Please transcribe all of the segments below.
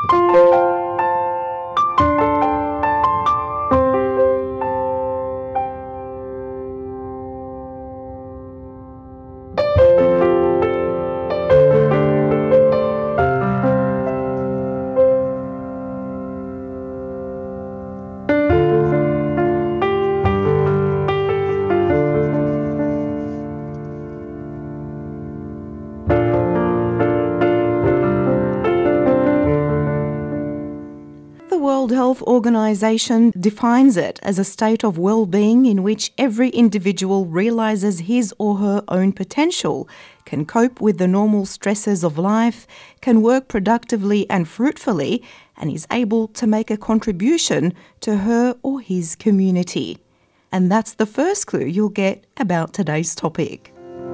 The World Health Organization defines it as a state of well-being in which every individual realizes his or her own potential, can cope with the normal stresses of life, can work productively and fruitfully, and is able to make a contribution to her or his community. And that's the first clue you'll get about today's topic.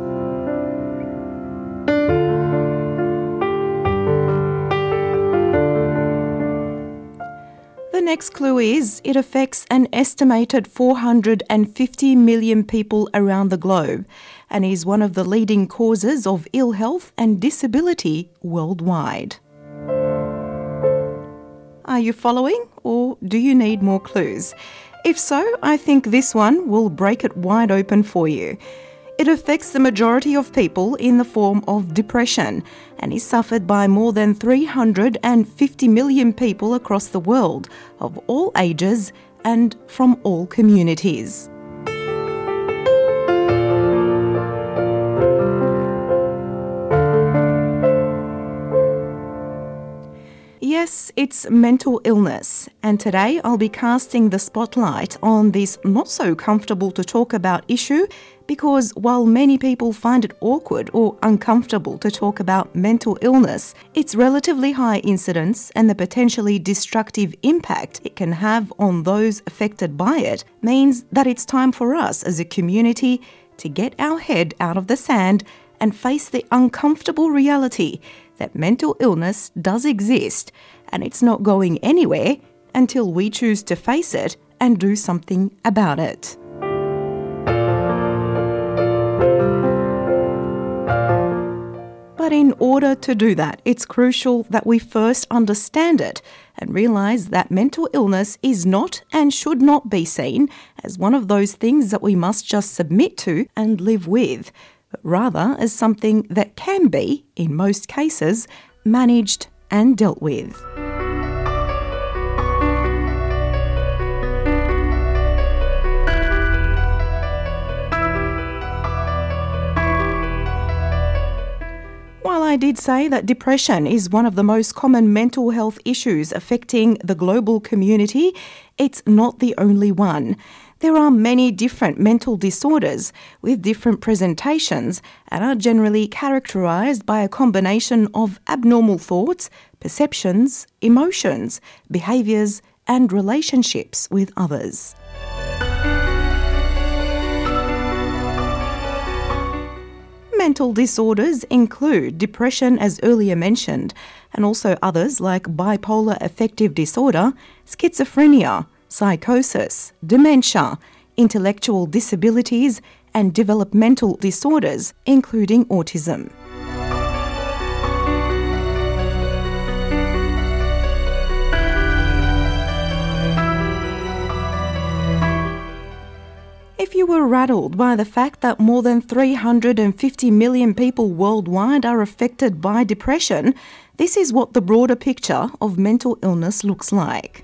The next clue is it affects an estimated 450 million people around the globe and is one of the leading causes of ill health and disability worldwide. Are you following, or do you need more clues? If so, I think this one will break it wide open for you. It affects the majority of people in the form of depression and is suffered by more than 350 million people across the world of all ages and from all communities. Yes, it's mental illness, and today I'll be casting the spotlight on this not so comfortable to talk about issue because while many people find it awkward or uncomfortable to talk about mental illness, its relatively high incidence and the potentially destructive impact it can have on those affected by it means that it's time for us as a community to get our head out of the sand and face the uncomfortable reality that mental illness does exist and it's not going anywhere until we choose to face it and do something about it. But in order to do that, it's crucial that we first understand it and realise that mental illness is not and should not be seen as one of those things that we must just submit to and live with, but rather as something that can be, in most cases, managed and dealt with. While I did say that depression is one of the most common mental health issues affecting the global community, it's not the only one. There are many different mental disorders with different presentations and are generally characterised by a combination of abnormal thoughts, perceptions, emotions, behaviours and relationships with others. Mental disorders include depression, as earlier mentioned, and also others like bipolar affective disorder, schizophrenia, psychosis, dementia, intellectual disabilities, and developmental disorders, including autism. If you were rattled by the fact that more than 350 million people worldwide are affected by depression, this is what the broader picture of mental illness looks like.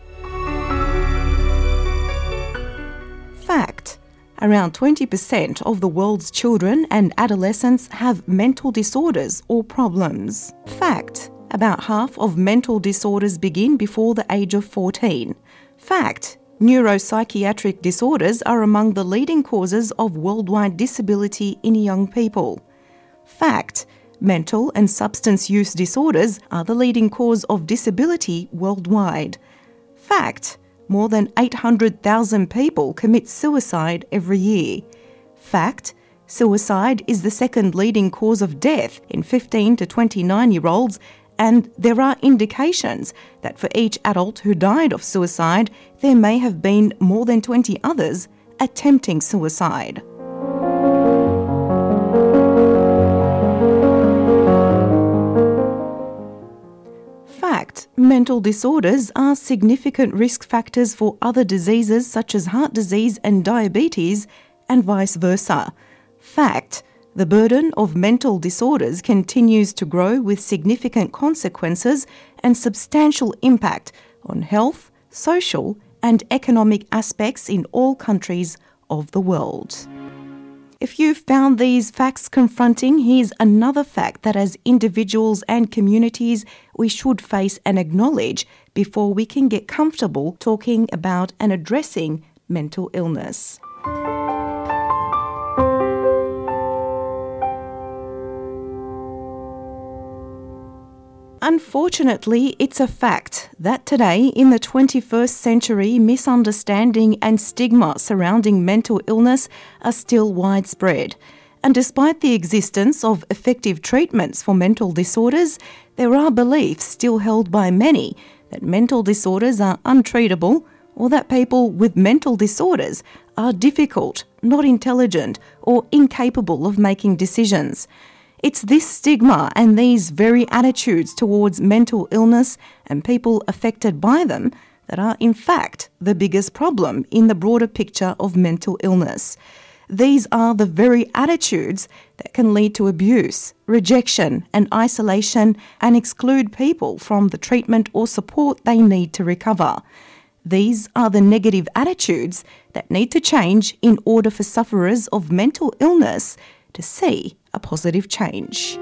Fact: around 20% of the world's children and adolescents have mental disorders or problems. Fact: about half of mental disorders begin before the age of 14. Fact: neuropsychiatric disorders are among the leading causes of worldwide disability in young people. Fact: mental and substance use disorders are the leading cause of disability worldwide. Fact: more than 800,000 people commit suicide every year. Fact: suicide is the second leading cause of death in 15 to 29-year-olds, and there are indications that for each adult who died of suicide, there may have been more than 20 others attempting suicide. Fact: fact, mental disorders are significant risk factors for other diseases such as heart disease and diabetes, and vice versa. Fact, the burden of mental disorders continues to grow with significant consequences and substantial impact on health, social, and economic aspects in all countries of the world. If you've found these facts confronting, here's another fact that as individuals and communities we should face and acknowledge before we can get comfortable talking about and addressing mental illness. Unfortunately, it's a fact that today, in the 21st century, misunderstanding and stigma surrounding mental illness are still widespread. And despite the existence of effective treatments for mental disorders, there are beliefs still held by many that mental disorders are untreatable or that people with mental disorders are difficult, not intelligent, or incapable of making decisions. It's this stigma and these very attitudes towards mental illness and people affected by them that are in fact the biggest problem in the broader picture of mental illness. These are the very attitudes that can lead to abuse, rejection and isolation and exclude people from the treatment or support they need to recover. These are the negative attitudes that need to change in order for sufferers of mental illness to see a positive change.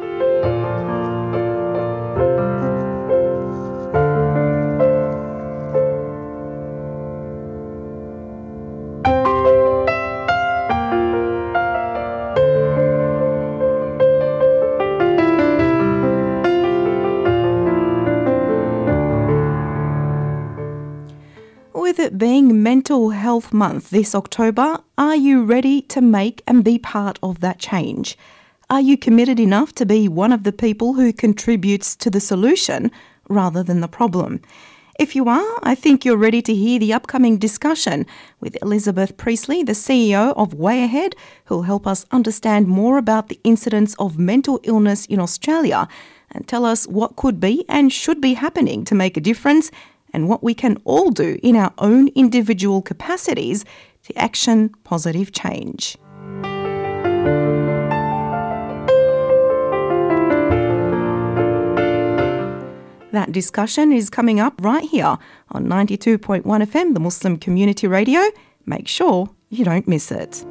With it being Mental Health Month this October, are you ready to make and be part of that change? Are you committed enough to be one of the people who contributes to the solution rather than the problem? If you are, I think you're ready to hear the upcoming discussion with Elizabeth Priestley, the CEO of Way Ahead, who'll help us understand more about the incidence of mental illness in Australia and tell us what could be and should be happening to make a difference and what we can all do in our own individual capacities to action positive change. That discussion is coming up right here on 92.1 FM, the Muslim Community Radio. Make sure you don't miss it.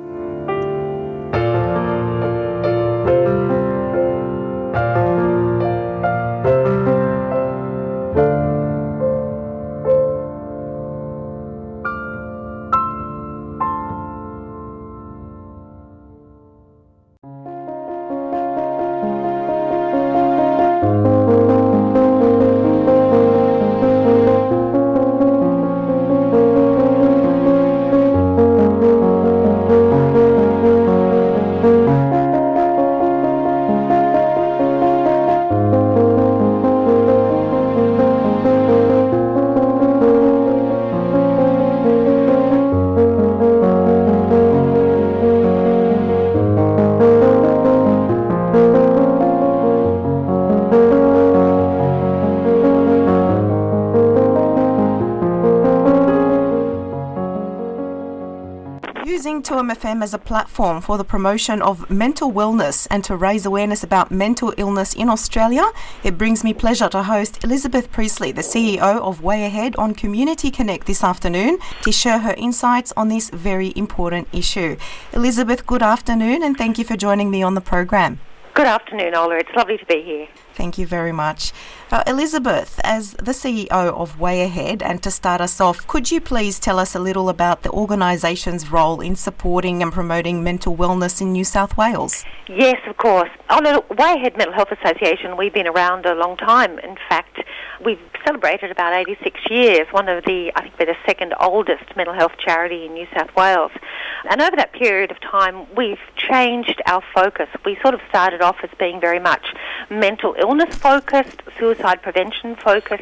Using 2MFM as a platform for the promotion of mental wellness and to raise awareness about mental illness in Australia, it brings me pleasure to host Elizabeth Priestley, the CEO of Way Ahead, on Community Connect this afternoon to share her insights on this very important issue. Elizabeth, good afternoon and thank you for joining me on the program. Good afternoon, Ola. It's lovely to be here. Thank you very much. Elizabeth, as the CEO of Way Ahead, and to start us off, could you please tell us a little about the organisation's role in supporting and promoting mental wellness in New South Wales? Yes, of course. On the Way Ahead Mental Health Association, we've been around a long time. In fact, we've celebrated about 86 years. I think we're the second oldest mental health charity in New South Wales. And over that period of time, we've changed our focus. We sort of started off as being very much mental illness focused, suicide prevention focused,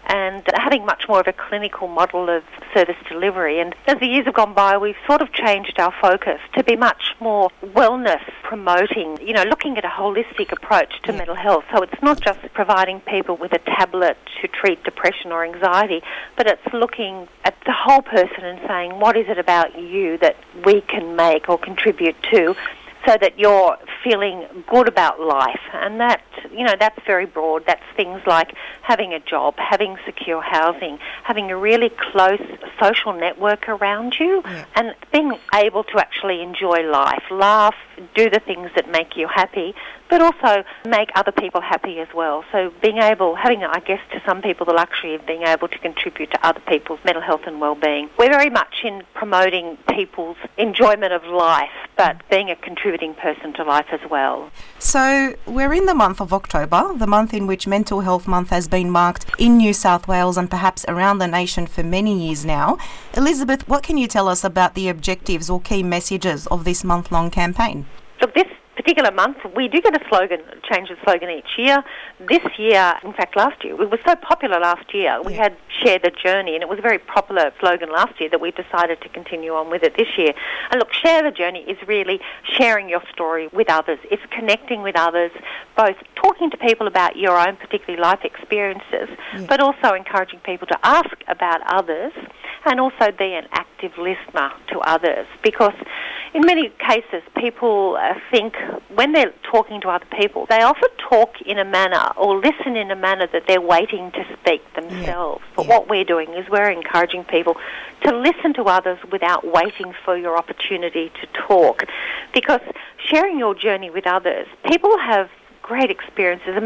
and having much more of a clinical model of service delivery. And as the years have gone by, we've sort of changed our focus to be much more wellness promoting, looking at a holistic approach to mental health. So it's not just providing people with a tablet to treat depression or anxiety, but it's looking at the whole person and saying, what is it about you that we can make or contribute to so that you're feeling good about life? And that, that's very broad. That's things like having a job, having secure housing, having a really close social network around you, and being able to actually enjoy life, laugh, do the things that make you happy, but also make other people happy as well. So having, I guess, to some people, the luxury of being able to contribute to other people's mental health and well-being. We're very much in promoting people's enjoyment of life, but being a contributing person to life as well. So we're in the month of October, the month in which Mental Health Month has been marked in New South Wales and perhaps around the nation for many years now. Elizabeth, what can you tell us about the objectives or key messages of this month-long campaign? Look, this particular month, we do get change the slogan each year. This year, in fact last year, it was so popular last year, we had Share the Journey, and it was a very popular slogan last year that we decided to continue on with it this year. And look, Share the Journey is really sharing your story with others. It's connecting with others, both talking to people about your own particular life experiences, but also encouraging people to ask about others and also be an active listener to others, because in many cases people think when they're talking to other people, they often talk in a manner or listen in a manner that they're waiting to speak themselves. But what we're doing is we're encouraging people to listen to others without waiting for your opportunity to talk, because sharing your journey with others, people have great experiences,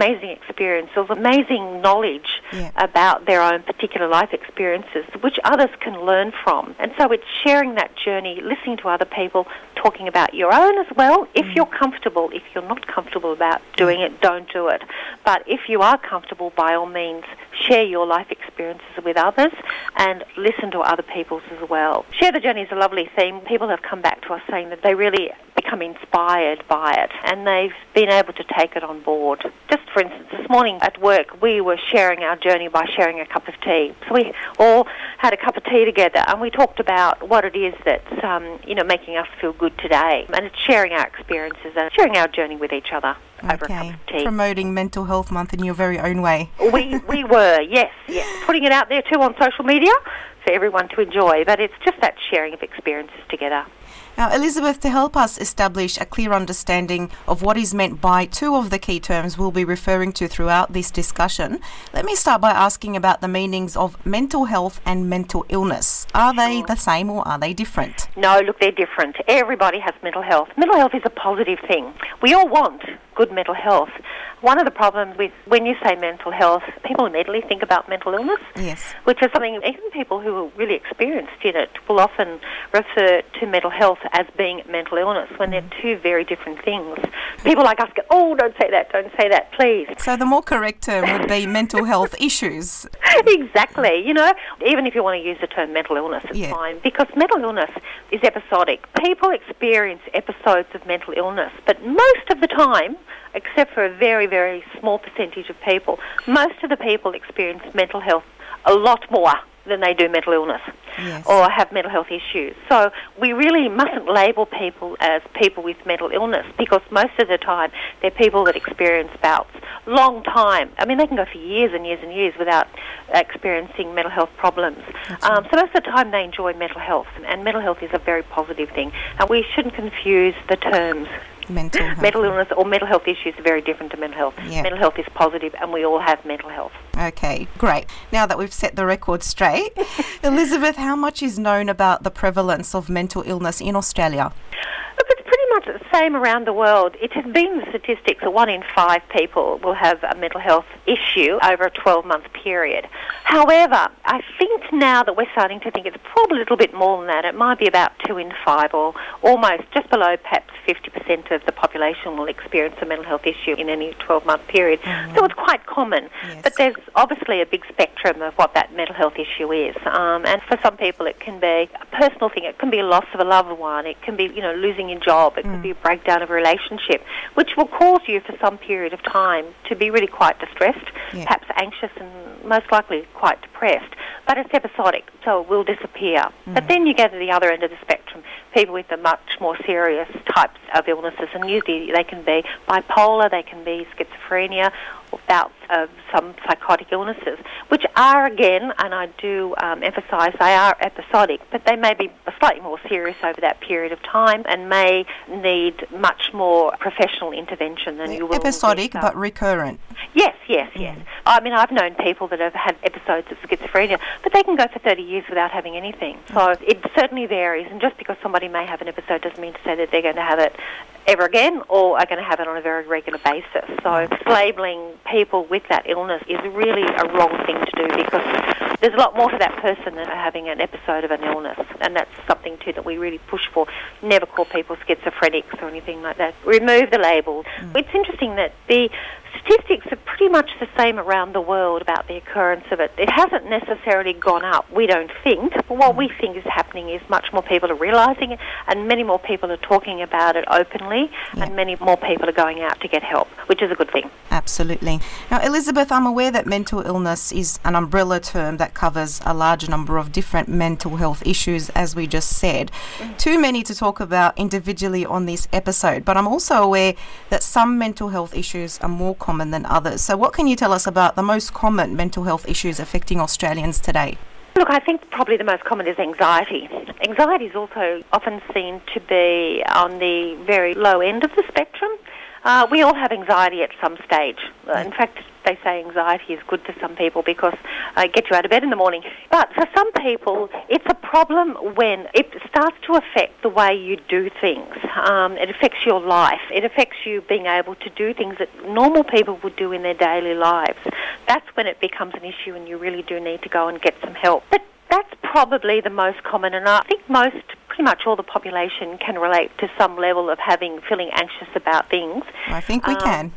amazing knowledge about their own particular life experiences, which others can learn from. And so it's sharing that journey, listening to other people, talking about your own as well. If you're comfortable, if you're not comfortable about doing it, don't do it. But if you are comfortable, by all means, share your life experiences with others and listen to other people's as well. Share the Journey is a lovely theme. People have come back to us saying that they really become inspired by it and they've been able to take it on board. Just for instance, this morning at work we were sharing our journey by sharing a cup of tea. So we all had a cup of tea together and we talked about what it is that's making us feel good today, and it's sharing our experiences and sharing our journey with each other over a cup of tea. Promoting Mental Health Month in your very own way. We were, yes. Putting it out there too on social media for everyone to enjoy, but it's just that sharing of experiences together. Now, Elizabeth, to help us establish a clear understanding of what is meant by two of the key terms we'll be referring to throughout this discussion, let me start by asking about the meanings of mental health and mental illness. Are they the same or are they different? No, look, they're different. Everybody has mental health. Mental health is a positive thing. We all want good mental health. One of the problems with when you say mental health, people immediately think about mental illness, which is something even people who are really experienced in it will often refer to mental health as being mental illness when they're two very different things. People like us go, oh, don't say that, please. So the more correct term would be mental health issues. Exactly. Even if you want to use the term mental illness, it's fine, because mental illness is episodic. People experience episodes of mental illness, but most of the time, except for a very, very small percentage of people, most of the people experience mental health a lot more than they do mental illness or have mental health issues. So we really mustn't label people as people with mental illness, because most of the time they're people that experience bouts long time. I mean, they can go for years and years and years without experiencing mental health problems. So most of the time they enjoy mental health, and mental health is a very positive thing. And we shouldn't confuse the terms. Mental illness or mental health issues are very different to mental health. Mental health is positive and we all have mental health. Okay, great. Now that we've set the record straight, Elizabeth, how much is known about the prevalence of mental illness in Australia? Look, it's pretty much the same around the world. It has been the statistics that 1 in 5 people will have a mental health issue over a 12-month period. However, I think now that we're starting to think it's probably a little bit more than that. It might be about 2 in 5 or almost just below perhaps 50% of the population will experience a mental health issue in any 12-month period. So it's quite common. But there's obviously a big spectrum of what that mental health issue is. And for some people it can be a personal thing. It can be a loss of a loved one. It can be, losing your job. It could be a breakdown of a relationship, which will cause you for some period of time to be really quite distressed, perhaps anxious and most likely quite depressed, but it's episodic, so it will disappear. But then you get to the other end of the spectrum, people with the much more serious types of illnesses, and usually they can be bipolar, they can be schizophrenia, or bouts of some psychotic illnesses, which are, again, and I do emphasise, they are episodic, but they may be slightly more serious over that period of time and may need much more professional intervention than you will. Episodic but recurrent. Yes. I mean, I've known people that have had episodes of schizophrenia, but they can go for 30 years without having anything. So it certainly varies, and just because somebody may have an episode doesn't mean to say that they're going to have it ever again or are going to have it on a very regular basis. So labelling people with that illness is really a wrong thing to do, because there's a lot more to that person than having an episode of an illness, and that's something too that we really push for. Never call people schizophrenics or anything like that. Remove the labels. It's interesting that the statistics are pretty much the same around the world about the occurrence of it. It hasn't necessarily gone up, we don't think, but what we think is happening is much more people are realising it, and many more people are talking about it openly, and many more people are going out to get help, which is a good thing. Absolutely. Now, Elizabeth, I'm aware that mental illness is an umbrella term that covers a large number of different mental health issues, as we just said. Too many to talk about individually on this episode, but I'm also aware that some mental health issues are more common than others. So what can you tell us about the most common mental health issues affecting Australians today? Look, I think probably the most common is anxiety. Anxiety is also often seen to be on the very low end of the spectrum. We all have anxiety at some stage. In fact, they say anxiety is good for some people because it gets you out of bed in the morning. But for some people, it's a problem when it starts to affect the way you do things. It affects your life. It affects you being able to do things that normal people would do in their daily lives. That's when it becomes an issue and you really do need to go and get some help. But that's probably the most common, and I think pretty much all the population can relate to some level of feeling anxious about things. I think we can.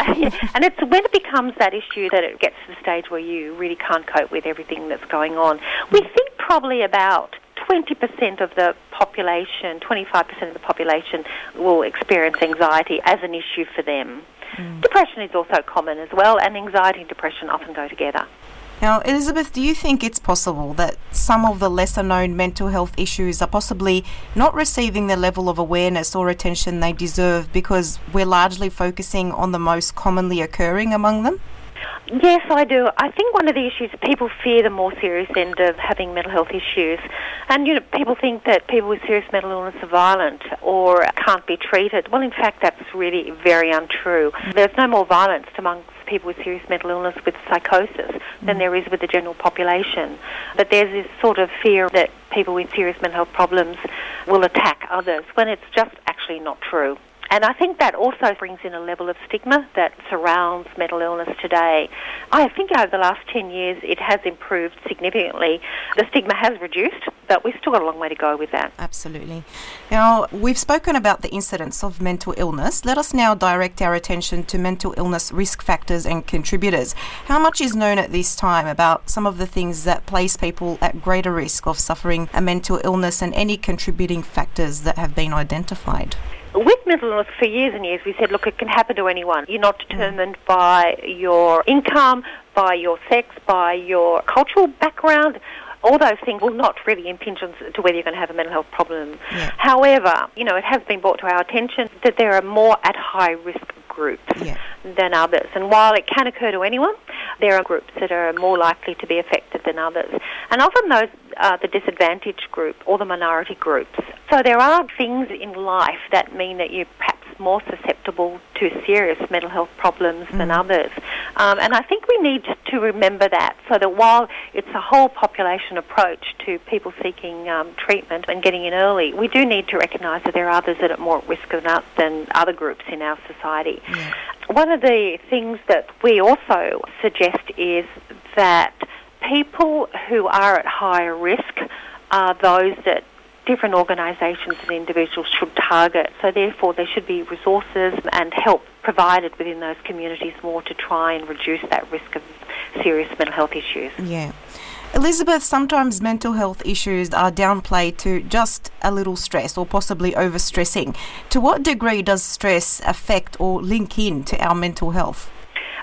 And it's when it becomes that issue that it gets to the stage where you really can't cope with everything that's going on. We think probably about 20% of the population, 25% of the population will experience anxiety as an issue for them. Depression is also common as well, and anxiety and depression often go together. Now, Elizabeth, do you think it's possible that some of the lesser-known mental health issues are possibly not receiving the level of awareness or attention they deserve because we're largely focusing on the most commonly occurring among them? Yes, I do. I think one of the issues, people fear the more serious end of having mental health issues. And, people think that people with serious mental illness are violent or can't be treated. Well, in fact, that's really very untrue. There's no more violence amongst people with serious mental illness with psychosis than there is with the general population. But there's this sort of fear that people with serious mental health problems will attack others when it's just actually not true. And I think that also brings in a level of stigma that surrounds mental illness today. I think over the last 10 years it has improved significantly. The stigma has reduced, but we've still got a long way to go with that. Absolutely. Now, we've spoken about the incidence of mental illness. Let us now direct our attention to mental illness risk factors and contributors. How much is known at this time about some of the things that place people at greater risk of suffering a mental illness and any contributing factors that have been identified? With mental illness, for years and years, we said, look, it can happen to anyone. You're not determined by your income, by your sex, by your cultural background. All those things will not really impinge on to whether you're going to have a mental health problem. Yeah. However, it has been brought to our attention that there are more at high risk groups than others. And while it can occur to anyone, there are groups that are more likely to be affected than others. And often those are the disadvantaged group or the minority groups. So there are things in life that mean that you're perhaps more susceptible to serious mental health problems than others. And I think we need to remember that, so that while it's a whole population approach to people seeking treatment and getting in early, we do need to recognise that there are others that are more at risk than other groups in our society. Yeah. One of the things that we also suggest is that people who are at higher risk are those that different organisations and individuals should target. So therefore there should be resources and help provided within those communities more to try and reduce that risk of serious mental health issues. Yeah. Elizabeth, sometimes mental health issues are downplayed to just a little stress or possibly overstressing. To what degree does stress affect or link in to our mental health?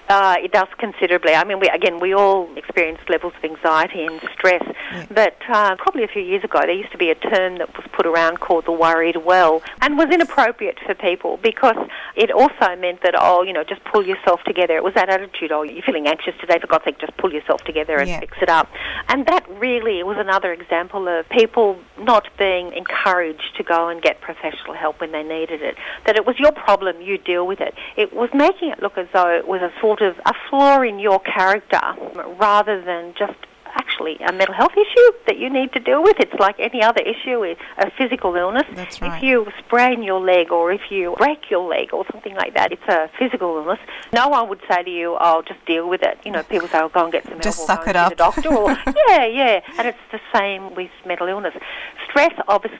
It does considerably. I mean, we all experience levels of anxiety and stress, but probably a few years ago there used to be a term that was put around called the worried well, and was inappropriate for people because it also meant that, just pull yourself together. It was that attitude, you're feeling anxious today, for God's sake, just pull yourself together and fix it up. And that really was another example of people not being encouraged to go and get professional help when they needed it, that it was your problem, you deal with it. It was making it look as though it was a sort of a flaw in your character rather than just actually a mental health issue that you need to deal with. It's like any other issue, a physical illness. That's right. If you sprain your leg or if you break your leg or something like that, it's a physical illness. No one would say to you, just deal with it. People say, go and get some help. Just or suck go it and up. see the doctor. Or, yeah. And it's the same with mental illness. Stress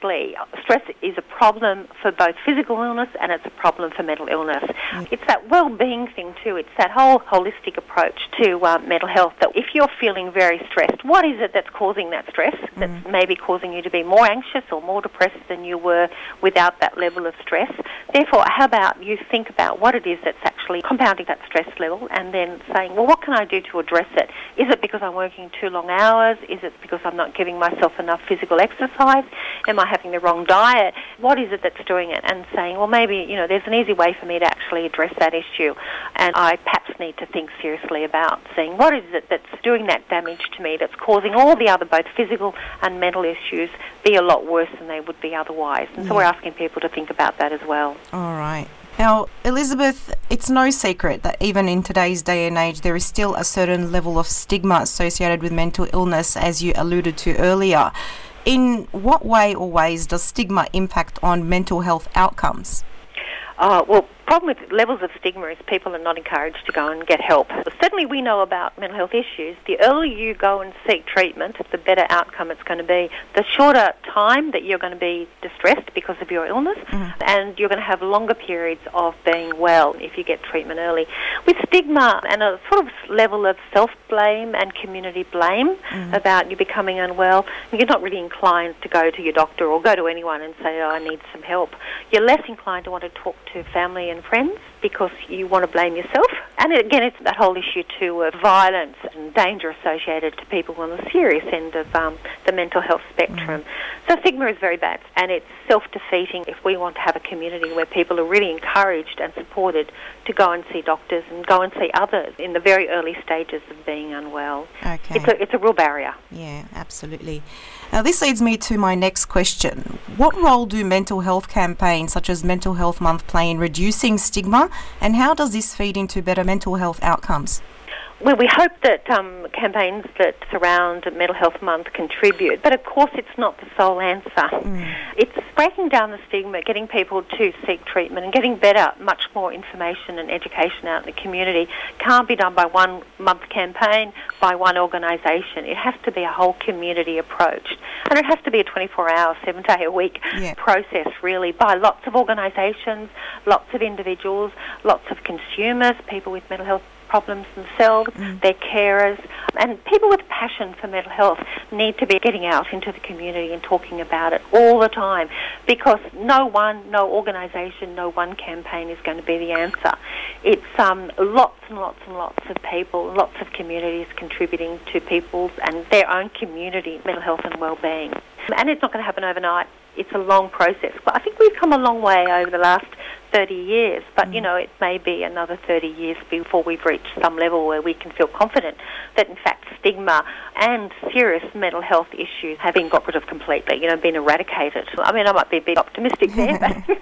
is a problem for both physical illness and it's a problem for mental illness. It's that well-being thing too. It's that whole holistic approach to mental health, that if you're feeling very stressed, what is it that's causing that stress, that's maybe causing you to be more anxious or more depressed than you were without that level of stress? Therefore, how about you think about what it is that's actually compounding that stress level and then saying, well, what can I do to address it? Is it because I'm working too long hours? Is it because I'm not giving myself enough physical exercise? Am I having the wrong diet? What is it that's doing it? And saying, well, maybe, there's an easy way for me to actually address that issue. And I perhaps need to think seriously about saying, what is it that's doing that damage to me, that's causing all the other, both physical and mental issues, be a lot worse than they would be otherwise. And so we're asking people to think about that as well. All right. Now, Elizabeth, it's no secret that even in today's day and age, there is still a certain level of stigma associated with mental illness, as you alluded to earlier. In what way or ways does stigma impact on mental health outcomes? Well, problem with levels of stigma is people are not encouraged to go and get help. Certainly we know about mental health issues. The earlier you go and seek treatment, the better outcome it's going to be. The shorter time that you're going to be distressed because of your illness, and you're going to have longer periods of being well if you get treatment early. With stigma and a sort of level of self-blame and community blame about you becoming unwell, you're not really inclined to go to your doctor or go to anyone and say, I need some help. You're less inclined to want to talk to family and friends because you want to blame yourself. And again, it's that whole issue too of violence and danger associated to people on the serious end of the mental health spectrum. So stigma is very bad, and it's self-defeating if we want to have a community where people are really encouraged and supported to go and see doctors and go and see others in the very early stages of being unwell. Okay. It's a real barrier. Yeah, absolutely. Now, this leads me to my next question. What role do mental health campaigns such as Mental Health Month play in reducing stigma, and how does this feed into better mental health outcomes? Well, we hope that campaigns that surround Mental Health Month contribute, but of course it's not the sole answer. It's breaking down the stigma, getting people to seek treatment and getting better, much more information and education out in the community. Can't be done by 1 month campaign, by one organisation. It has to be a whole community approach. And it has to be a 24-hour, 7-day-a-week process, really, by lots of organisations, lots of individuals, lots of consumers, people with mental health problems themselves, their carers, and people with passion for mental health need to be getting out into the community and talking about it all the time, because no organisation, no one campaign is going to be the answer. It's lots and lots and lots of people, lots of communities contributing to people's and their own community mental health and well-being. And it's not going to happen overnight. It's a long process. But I think we've come a long way over the last 30 years, but it may be another 30 years before we've reached some level where we can feel confident that in fact stigma and serious mental health issues have been got rid of completely, been eradicated. I mean, I might be a bit optimistic there, but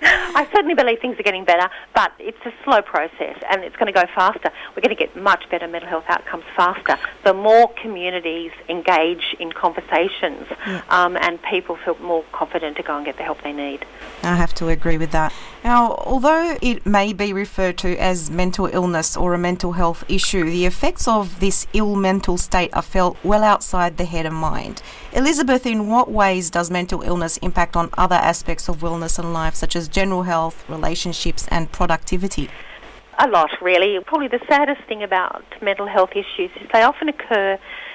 I certainly believe things are getting better, but it's a slow process and it's going to go faster. We're going to get much better mental health outcomes faster. The more communities engage in conversations and people feel more confident to go and get the help they need. I have to agree with that. Now, although it may be referred to as mental illness or a mental health issue, the effects of this ill mental state are felt well outside the head and mind. Elizabeth, in what ways does mental illness impact on other aspects of wellness and life, such as general health, relationships and productivity? A lot, really. Probably the saddest thing about mental health issues is they often occur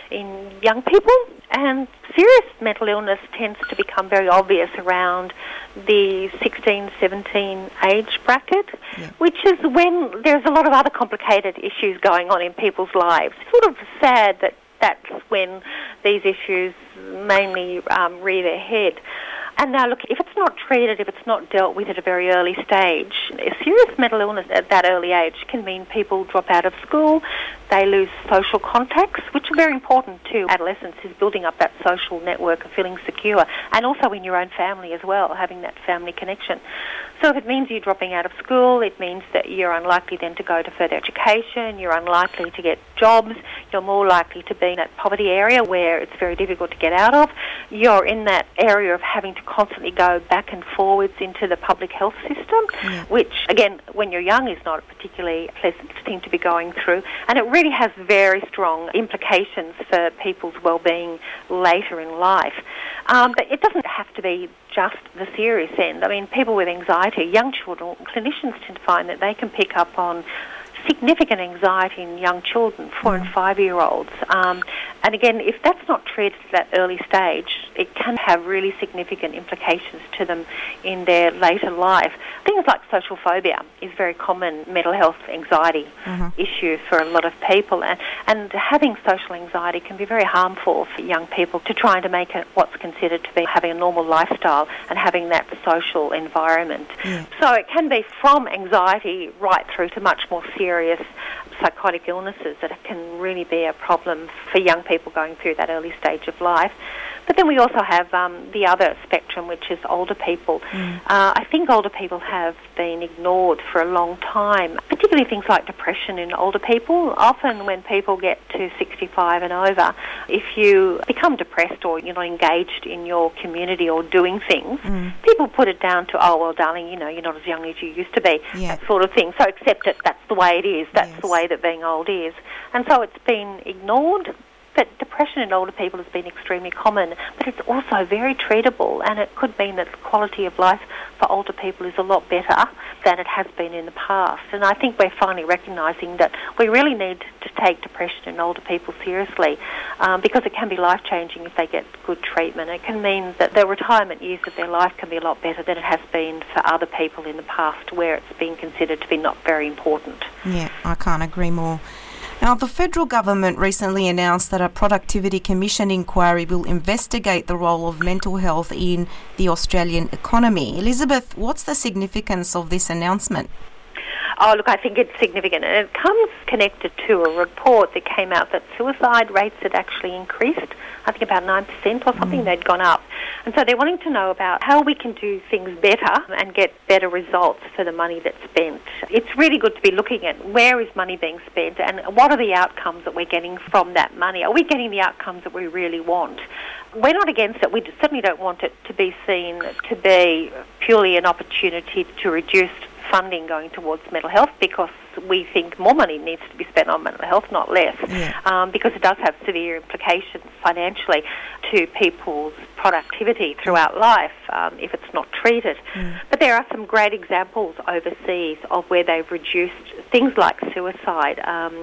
in young people, and serious mental illness tends to become very obvious around the 16, 17 age bracket, which is when there's a lot of other complicated issues going on in people's lives. It's sort of sad that that's when these issues mainly rear their head. And now, look, if it's not treated, if it's not dealt with at a very early stage, a serious mental illness at that early age can mean people drop out of school, they lose social contacts, which are very important to adolescents, is building up that social network of feeling secure, and also in your own family as well, having that family connection. So if it means you're dropping out of school, it means that you're unlikely then to go to further education, you're unlikely to get jobs, you're more likely to be in that poverty area where it's very difficult to get out of. You're in that area of having to constantly go back and forwards into the public health system, which, again, when you're young is not a particularly pleasant thing to be going through. And it really has very strong implications for people's well-being later in life. But it doesn't have to be just the serious end. I mean, people with anxiety, young children, clinicians tend to find that they can pick up on significant anxiety in young children, 4 and 5-year-olds. And again, if that's not treated at that early stage, it can have really significant implications to them in their later life. Things like social phobia is a very common mental health anxiety issue for a lot of people. And having social anxiety can be very harmful for young people to trying to make it what's considered to be having a normal lifestyle and having that social environment. So it can be from anxiety right through to much more serious psychotic illnesses that can really be a problem for young people going through that early stage of life. But then we also have the other spectrum, which is older people. I think older people have been ignored for a long time, particularly things like depression in older people. Often when people get to 65 and over, if you become depressed or you're not engaged in your community or doing things, people put it down to, oh, well, darling, you're not as young as you used to be, that sort of thing. So accept it, that's the way it is, that's the way that being old is. And so it's been ignored. But depression in older people has been extremely common, but it's also very treatable, and it could mean that the quality of life for older people is a lot better than it has been in the past. And I think we're finally recognising that we really need to take depression in older people seriously, because it can be life-changing if they get good treatment. It can mean that the retirement years of their life can be a lot better than it has been for other people in the past, where it's been considered to be not very important. Yeah, I can't agree more. Now, the federal government recently announced that a Productivity Commission inquiry will investigate the role of mental health in the Australian economy. Elizabeth, what's the significance of this announcement? Oh, look, I think it's significant, and it comes connected to a report that came out that suicide rates had actually increased, I think about 9% or something. They'd gone up. And so they're wanting to know about how we can do things better and get better results for the money that's spent. It's really good to be looking at where is money being spent and what are the outcomes that we're getting from that money. Are we getting the outcomes that we really want? We're not against it. We certainly don't want it to be seen to be purely an opportunity to reduce funding going towards mental health, because we think more money needs to be spent on mental health, not less, because it does have severe implications financially to people's productivity throughout life if it's not treated. But there are some great examples overseas of where they've reduced things like suicide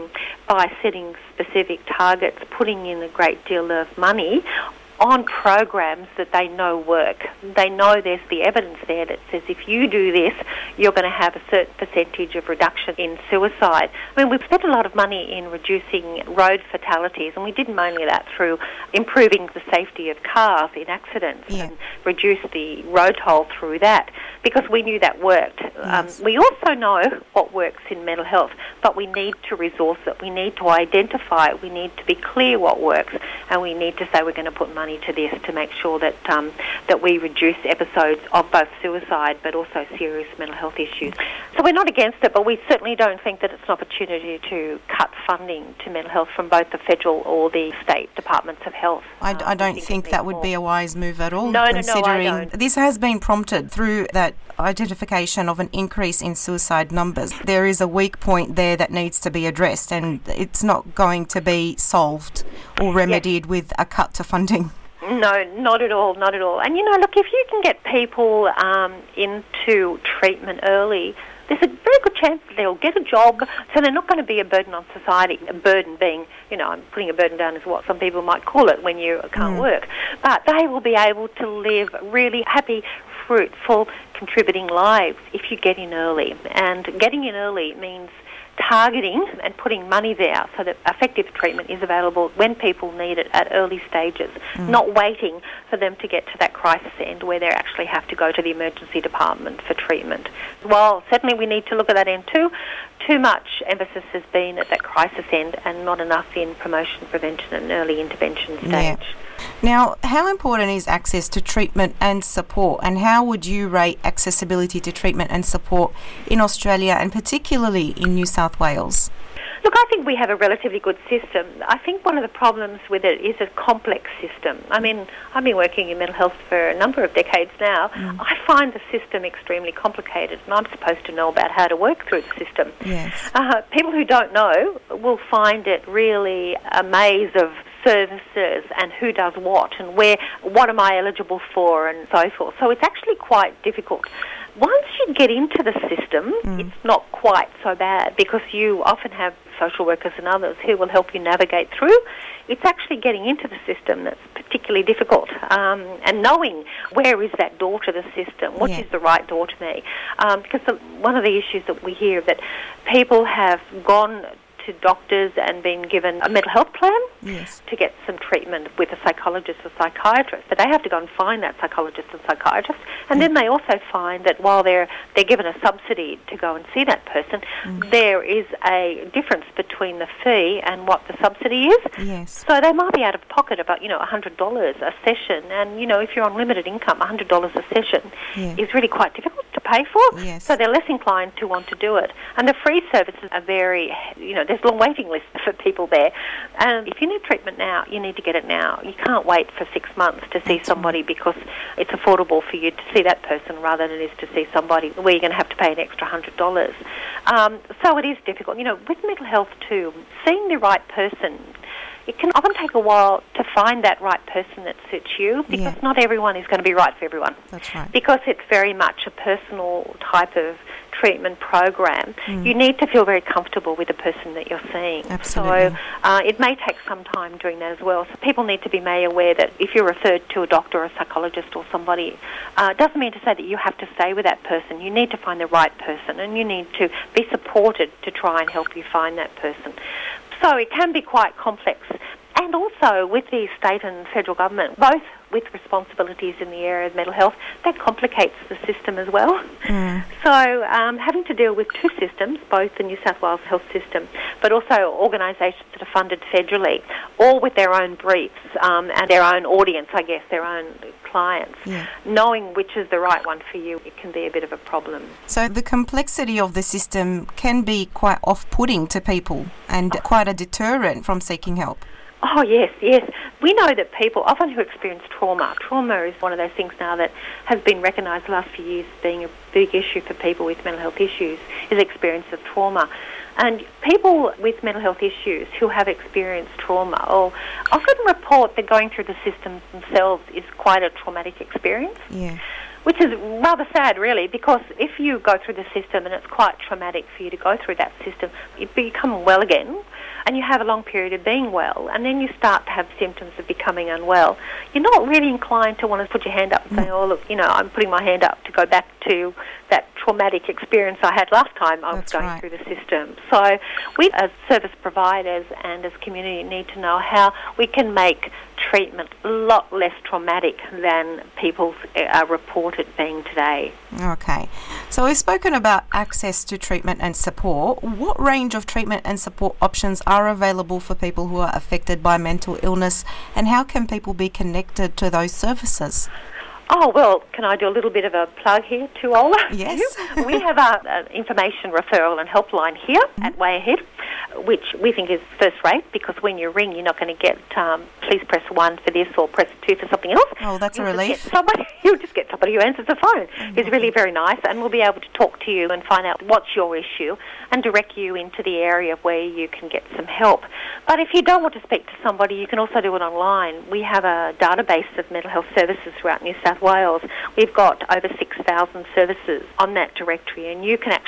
by setting specific targets, putting in a great deal of money on programs that they know work. They know there's the evidence there that says if you do this, you're going to have a certain percentage of reduction in suicide. I mean, we've spent a lot of money in reducing road fatalities, and we did mainly that through improving the safety of cars in accidents and reduce the road toll through that, because we knew that worked. We also know what works in mental health, but we need to resource it. We need to identify it. We need to be clear what works, and we need to say we're going to put money to this to make sure that that we reduce episodes of both suicide but also serious mental health issues. So we're not against it, but we certainly don't think that it's an opportunity to cut funding to mental health from both the federal or the state departments of health. I don't think that would be a wise move at all, considering I don't. This has been prompted through that identification of an increase in suicide numbers. There is a weak point there that needs to be addressed, and it's not going to be solved or remedied with a cut to funding. No, not at all, not at all. And, look, if you can get people into treatment early, there's a very good chance that they'll get a job, so they're not going to be a burden on society. A burden being, I'm putting a burden down as what some people might call it when you can't work. But they will be able to live really happy, fruitful, contributing lives if you get in early. And getting in early means targeting and putting money there so that effective treatment is available when people need it at early stages, not waiting for them to get to that crisis end where they actually have to go to the emergency department for treatment. While certainly we need to look at that end too much emphasis has been at that crisis end and not enough in promotion, prevention and early intervention stage. Yeah. Now, how important is access to treatment and support, and how would you rate accessibility to treatment and support in Australia and particularly in New South Wales? Look, I think we have a relatively good system. I think one of the problems with it is a complex system. I mean, I've been working in mental health for a number of decades now. I find the system extremely complicated, and I'm supposed to know about how to work through the system. Yes. People who don't know will find it really a maze of services and who does what and what am I eligible for and so forth. So it's actually quite difficult. Once you get into the system, it's not quite so bad because you often have social workers and others who will help you navigate through. It's actually getting into the system that's particularly difficult, and knowing where is that door to the system, what is the right door to me. Because one of the issues that we hear that people have gone to doctors and been given a mental health plan to get some treatment with a psychologist or psychiatrist, but they have to go and find that psychologist and psychiatrist, and then they also find that while they're given a subsidy to go and see that person, there is a difference between the fee and what the subsidy is. Yes. So they might be out of pocket about $100 a session, and if you're on limited income, $100 a session is really quite difficult to pay for. Yes. So they're less inclined to want to do it, and the free services are very there's long waiting lists for people there. And if you need treatment now, you need to get it now. You can't wait for 6 months to see somebody because it's affordable for you to see that person rather than it is to see somebody where you're going to have to pay an extra $100. So it is difficult. With mental health too, seeing the right person, it can often take a while to find that right person that suits you because not everyone is going to be right for everyone. That's right. Because it's very much a personal type of treatment program. You need to feel very comfortable with the person that you're seeing. Absolutely. So it may take some time doing that as well. So people need to be made aware that if you're referred to a doctor or a psychologist or somebody, it doesn't mean to say that you have to stay with that person. You need to find the right person and you need to be supported to try and help you find that person. So it can be quite complex. And also with the state and federal government, both with responsibilities in the area of mental health, that complicates the system as well. So having to deal with two systems, both the New South Wales health system, but also organisations that are funded federally, all with their own briefs and their own audience, I guess, their own clients. Knowing which is the right one for you, it can be a bit of a problem. So the complexity of the system can be quite off-putting to people and quite a deterrent from seeking help. Oh, yes. We know that people often who experience trauma is one of those things now that has been recognised the last few years as being a big issue for people with mental health issues, is experience of trauma. And people with mental health issues who have experienced trauma often report that going through the systems themselves is quite a traumatic experience. Which is rather sad, really, because if you go through the system and it's quite traumatic for you to go through that system, you become well again and you have a long period of being well, and then you start to have symptoms of becoming unwell. You're not really inclined to want to put your hand up and say, oh, look, I'm putting my hand up to go back to that traumatic experience I had last time I was going through the system. So we as service providers and as community need to know how we can make treatment a lot less traumatic than people are reported being today. Okay. So we've spoken about access to treatment and support. What range of treatment and support options are available for people who are affected by mental illness, and how can people be connected to those services? Oh, well, can I do a little bit of a plug here too, Ola? Yes. We have an information referral and helpline here at Way Ahead, which we think is first rate because when you ring, you're not going to get, please press 1 for this or press 2 for something else. Oh, that's a relief. You'll just get somebody who answers the phone. It's really very nice, and we'll be able to talk to you and find out what's your issue and direct you into the area where you can get some help. But if you don't want to speak to somebody, you can also do it online. We have a database of mental health services throughout New South Wales. We've got over 6,000 services on that directory, and you can actually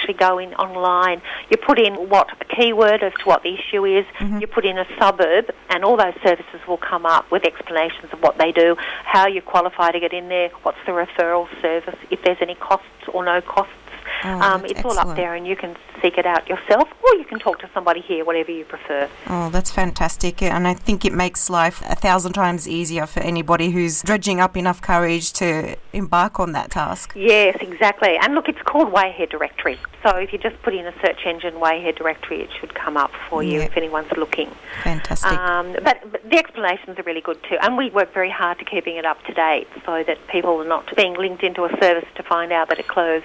actually go in online. You put in what the keyword as to what the issue is, you put in a suburb, and all those services will come up with explanations of what they do, how you qualify to get in there, what's the referral service, if there's any costs or no costs. It's all up there, and you can seek it out yourself, or you can talk to somebody here, whatever you prefer. Oh, that's fantastic. And I think it makes life 1,000 times easier for anybody who's dredging up enough courage to embark on that task. Yes, exactly. And look, it's called Way Ahead Directory. So if you just put in a search engine, Way Ahead Directory, it should come up for you if anyone's looking. Fantastic. But the explanations are really good too. And we work very hard to keeping it up to date so that people are not being linked into a service to find out that it closed,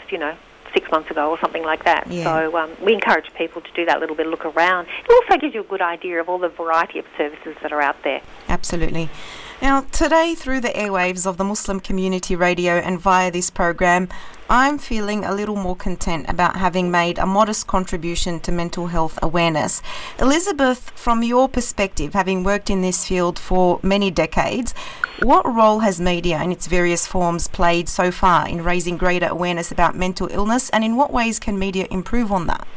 6 months ago or something like that. Yeah. So we encourage people to do that little bit of look around. It also gives you a good idea of all the variety of services that are out there. Absolutely. Now, today, through the airwaves of the Muslim Community Radio and via this program, I'm feeling a little more content about having made a modest contribution to mental health awareness. Elizabeth, from your perspective, having worked in this field for many decades, what role has media in its various forms played so far in raising greater awareness about mental illness, and in what ways can media improve on that?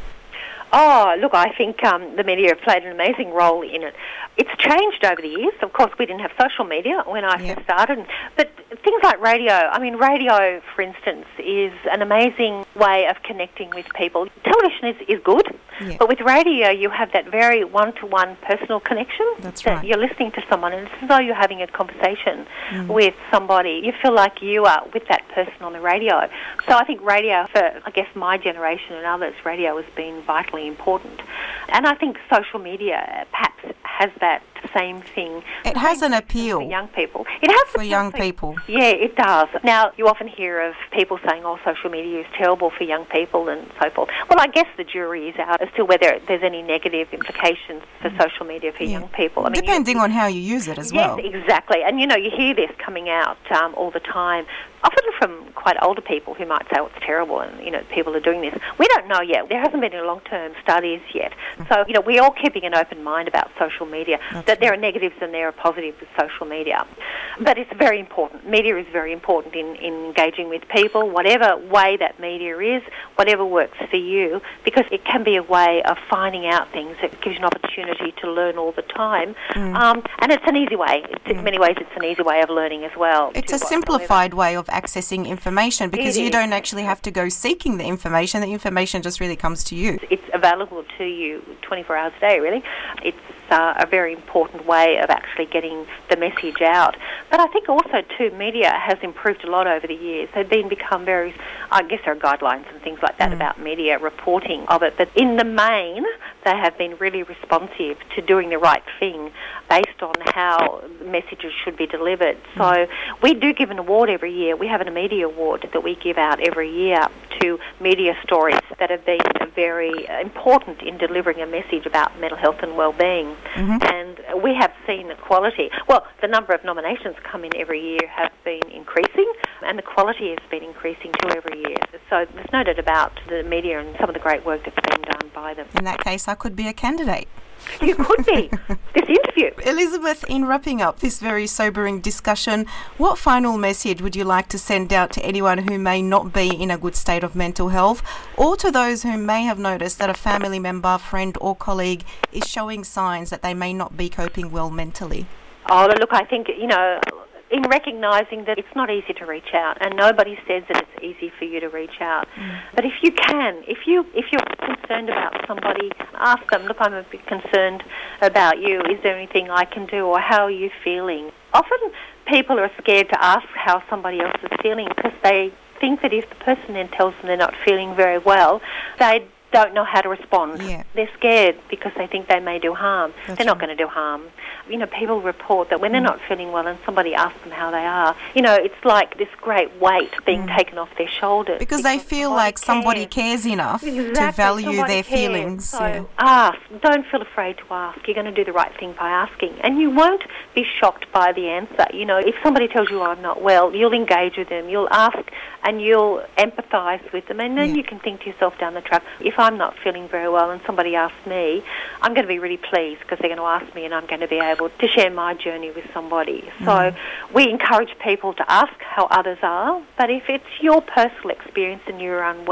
Oh, look, I think the media have played an amazing role in it. It's changed over the years. Of course, we didn't have social media when I first started. But things like radio, radio, for instance, is an amazing way of connecting with people. Television is good, but with radio you have that very one-to-one personal connection. That's right. You're listening to someone, and it's as though you're having a conversation with somebody. You feel like you are with that person on the radio. So I think radio, for, I guess, my generation and others, radio has been vitally important. And I think social media perhaps has that same thing. It has an appeal. For young people. It has for young people. Yeah, it does. Now, you often hear of people saying, social media is terrible for young people and so forth. Well, I guess the jury is out as to whether there's any negative implications for social media for young people. Depending on how you use it as well. Yes, exactly. And, you hear this coming out all the time, often from quite older people who might say, it's terrible and, people are doing this. We don't know yet. There hasn't been any long-term studies yet. So, we're all keeping an open mind about social media, that there are negatives and there are positives with social media. But it's very important. Media is very important in engaging with people, whatever way that media is, whatever works for you, because it can be a way of finding out things. It gives you an opportunity to learn all the time. And it's an easy way. In many ways, it's an easy way of learning as well. It's a simplified way of accessing information, because you don't actually have to go seeking the information. The information just really comes to you. It's available to you 24 hours a day, really. It's a very important way of actually getting the message out. But I think also, too, media has improved a lot over the years. They've become very, I guess there are guidelines and things like that about media reporting of it. But in the main, they have been really responsive to doing the right thing based on how messages should be delivered. So we do give an award every year. We have a media award that we give out every year to media stories that have been very important in delivering a message about mental health and well-being. And we have seen the quality. Well, the number of nominations come in every year have been increasing, and the quality has been increasing too every year. So there's no doubt about the media and some of the great work that's been done by them. In that case, I could be a candidate. You could be. This interview. Elizabeth, in wrapping up this very sobering discussion, what final message would you like to send out to anyone who may not be in a good state of mental health, or to those who may have noticed that a family member, friend or colleague is showing signs that they may not be coping well mentally? Oh, look, I think, in recognising that it's not easy to reach out, and nobody says that it's easy for you to reach out. But if you can, if you're concerned about somebody, ask them, look, I'm a bit concerned about you. Is there anything I can do, or how are you feeling? Often people are scared to ask how somebody else is feeling because they think that if the person then tells them they're not feeling very well, they don't know how to respond. They're scared because they think they may do harm. They're not going to do harm. People report that when they're not feeling well and somebody asks them how they are, it's like this great weight being taken off their shoulders. Because they feel like somebody cares enough to value their feelings. So ask. Don't feel afraid to ask. You're going to do the right thing by asking. And you won't be shocked by the answer. If somebody tells you I'm not well, you'll engage with them. You'll ask and you'll empathise with them. And then you can think to yourself down the track, if I'm not feeling very well and somebody asks me, I'm going to be really pleased because they're going to ask me and I'm going to be able to share my journey with somebody. So we encourage people to ask how others are, but if it's your personal experience and you're unwell,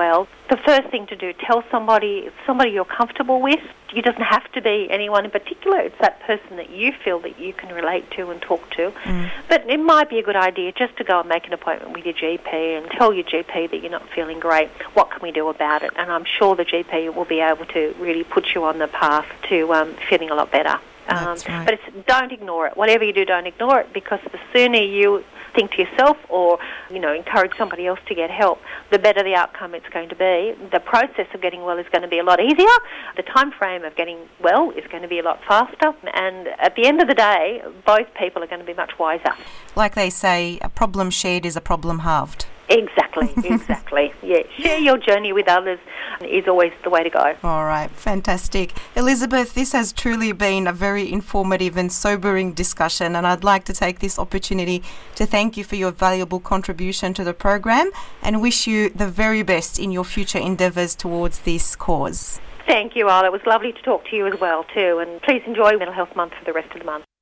the first thing to do, tell somebody you're comfortable with. It doesn't have to be anyone in particular. It's that person that you feel that you can relate to and talk to. But it might be a good idea just to go and make an appointment with your GP and tell your GP that you're not feeling great. What can we do about it? And I'm sure the GP will be able to really put you on the path to feeling a lot better. That's right. But don't ignore it. Whatever you do, don't ignore it, because the sooner you think to yourself or, encourage somebody else to get help, the better the outcome it's going to be. The process of getting well is going to be a lot easier. The time frame of getting well is going to be a lot faster. And at the end of the day, both people are going to be much wiser. Like they say, a problem shared is a problem halved. Exactly. Yeah, share your journey with others is always the way to go. All right, fantastic. Elizabeth, this has truly been a very informative and sobering discussion, and I'd like to take this opportunity to thank you for your valuable contribution to the program and wish you the very best in your future endeavours towards this cause. Thank you, Isla. It was lovely to talk to you as well too, and please enjoy Mental Health Month for the rest of the month.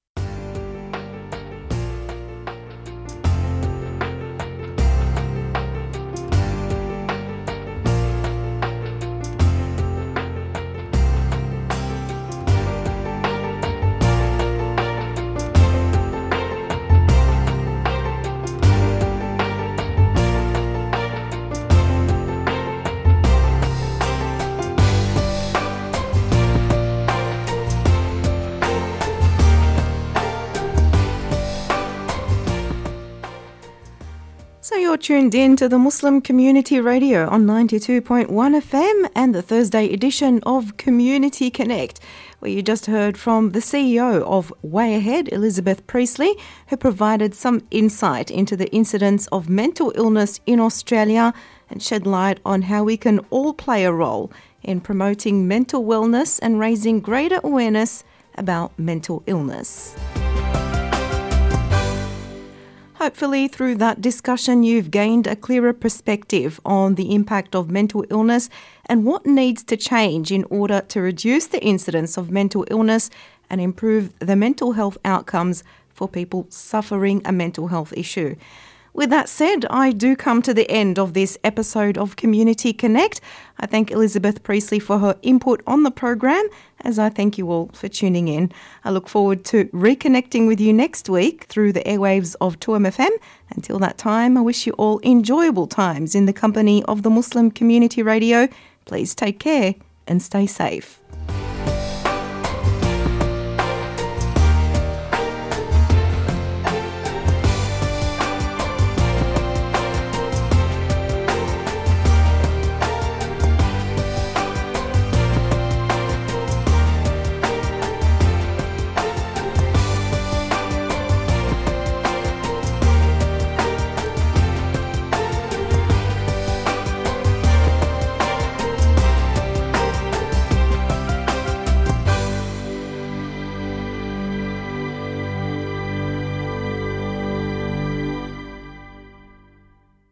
So you're tuned in to the Muslim Community Radio on 92.1 FM and the Thursday edition of Community Connect, where you just heard from the CEO of Way Ahead, Elizabeth Priestley, who provided some insight into the incidence of mental illness in Australia and shed light on how we can all play a role in promoting mental wellness and raising greater awareness about mental illness. Hopefully, through that discussion, you've gained a clearer perspective on the impact of mental illness and what needs to change in order to reduce the incidence of mental illness and improve the mental health outcomes for people suffering a mental health issue. With that said, I do come to the end of this episode of Community Connect. I thank Elizabeth Priestley for her input on the program, as I thank you all for tuning in. I look forward to reconnecting with you next week through the airwaves of 2MFM. Until that time, I wish you all enjoyable times in the company of the Muslim Community Radio. Please take care and stay safe.